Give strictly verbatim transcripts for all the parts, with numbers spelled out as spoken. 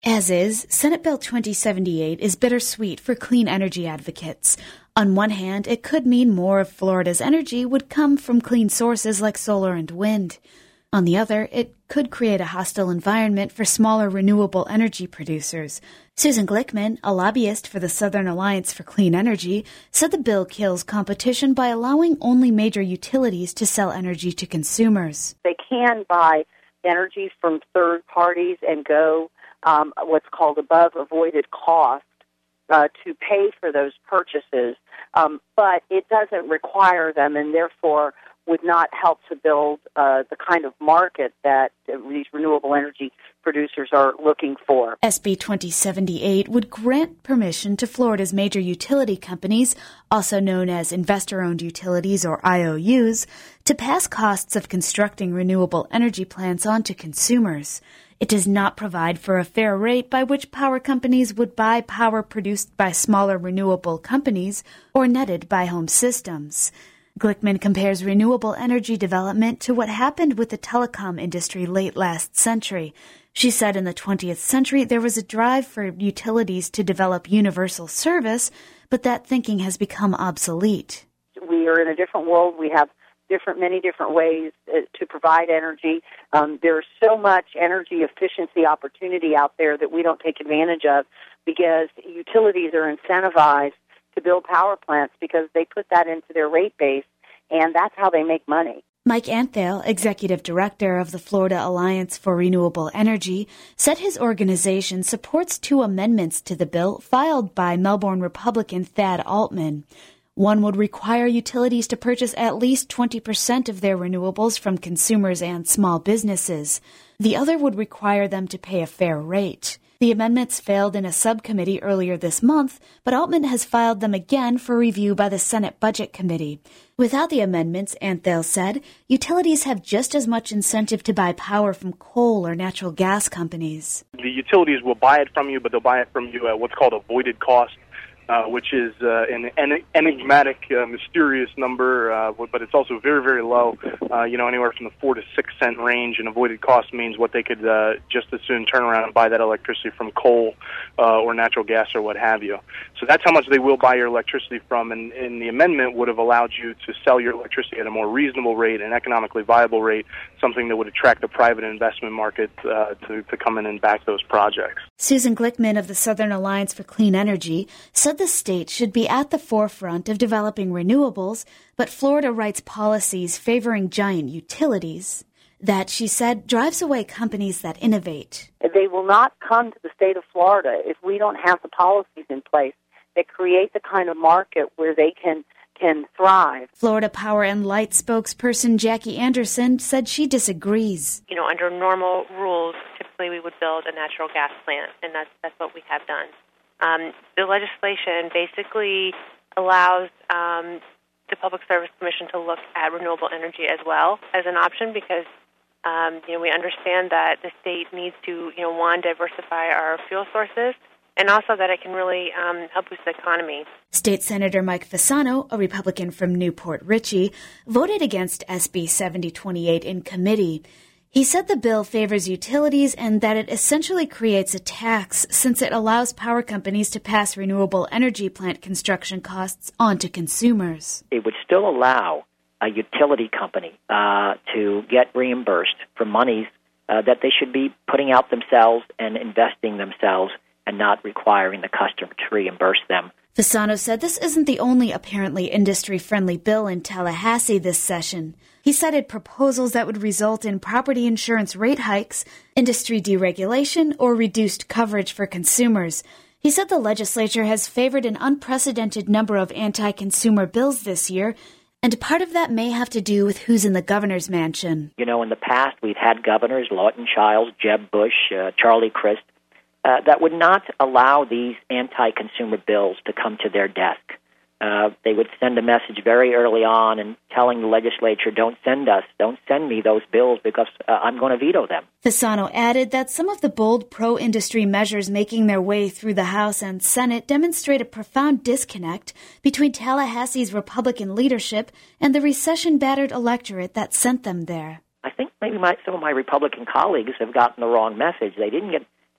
As is, Senate Bill twenty seventy-eight is bittersweet for clean energy advocates. On one hand, it could mean more of Florida's energy would come from clean sources like solar and wind. On the other, it could create a hostile environment for smaller renewable energy producers. Susan Glickman, a lobbyist for the Southern Alliance for Clean Energy, said the bill kills competition by allowing only major utilities to sell energy to consumers. They can buy energy from third parties and go um, what's called above avoided cost uh, to pay for those purchases, um, but it doesn't require them, and therefore would not help to build uh, the kind of market that uh, these renewable energy producers are looking for. S B twenty seventy-eight would grant permission to Florida's major utility companies, also known as investor-owned utilities or I O Us, to pass costs of constructing renewable energy plants on to consumers. It does not provide for a fair rate by which power companies would buy power produced by smaller renewable companies or netted by home systems. Glickman compares renewable energy development to what happened with the telecom industry late last century. She said in the twentieth century there was a drive for utilities to develop universal service, but that thinking has become obsolete. We are in a different world. We have different, many different ways uh, to provide energy. Um, there's so much energy efficiency opportunity out there that we don't take advantage of because utilities are incentivized to build power plants because they put that into their rate base, and that's how they make money. Mike Anthale, executive director of the Florida Alliance for Renewable Energy, said his organization supports two amendments to the bill filed by Melbourne Republican Thad Altman. One would require utilities to purchase at least twenty percent of their renewables from consumers and small businesses. The other would require them to pay a fair rate. The amendments failed in a subcommittee earlier this month, but Altman has filed them again for review by the Senate Budget Committee. Without the amendments, Anthale said, utilities have just as much incentive to buy power from coal or natural gas companies. The utilities will buy it from you, but they'll buy it from you at what's called avoided cost, uh, which is uh, an en- enigmatic, uh, mysterious number, uh, but it's also very, very low, uh, you know, anywhere from the four to six cent range, and avoided cost means what they could uh, just as soon turn around and buy that electricity from coal uh, or natural gas or what have you. So that's how much they will buy your electricity from, and, and the amendment would have allowed you to sell your electricity at a more reasonable rate, an economically viable rate, something that would attract the private investment market uh, to, to come in and back those projects. Susan Glickman of the Southern Alliance for Clean Energy said the state should be at the forefront of developing renewables, but Florida writes policies favoring giant utilities. That, she said, drives away companies that innovate. They will not come to the state of Florida if we don't have the policies in place that create the kind of market where they can can thrive. Florida Power and Light spokesperson Jackie Anderson said she disagrees. You know, under normal rules, typically we would build a natural gas plant, and that's that's what we have done. Um, the legislation basically allows um, the Public Service Commission to look at renewable energy as well as an option because um, you know we understand that the state needs to you know one diversify our fuel sources, and also that it can really um, help boost the economy. State Senator Mike Fasano, a Republican from Newport Richey, voted against S B seventy twenty-eight in committee. He said the bill favors utilities and that it essentially creates a tax since it allows power companies to pass renewable energy plant construction costs on to consumers. It would still allow a utility company uh, to get reimbursed for monies uh, that they should be putting out themselves and investing themselves and not requiring the customer to reimburse them. Fasano said this isn't the only apparently industry-friendly bill in Tallahassee this session. He cited proposals that would result in property insurance rate hikes, industry deregulation, or reduced coverage for consumers. He said the legislature has favored an unprecedented number of anti-consumer bills this year, and part of that may have to do with who's in the governor's mansion. You know, in the past, we've had governors, Lawton Chiles, Jeb Bush, uh, Charlie Crist, Uh, that would not allow these anti-consumer bills to come to their desk. Uh, they would send a message very early on and telling the legislature, don't send us, don't send me those bills because uh, I'm going to veto them. Fasano added that some of the bold pro-industry measures making their way through the House and Senate demonstrate a profound disconnect between Tallahassee's Republican leadership and the recession-battered electorate that sent them there. I think maybe my, some of my Republican colleagues have gotten the wrong message. They didn't get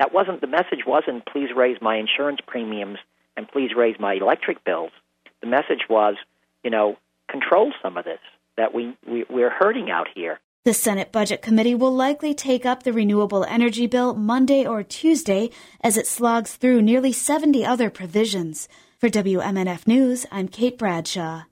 That wasn't, the message wasn't, please raise my insurance premiums and please raise my electric bills. The message was, you know, control some of this, that we, we, we're hurting out here. The Senate Budget Committee will likely take up the renewable energy bill Monday or Tuesday as it slogs through nearly seventy other provisions. For W M N F News, I'm Kate Bradshaw.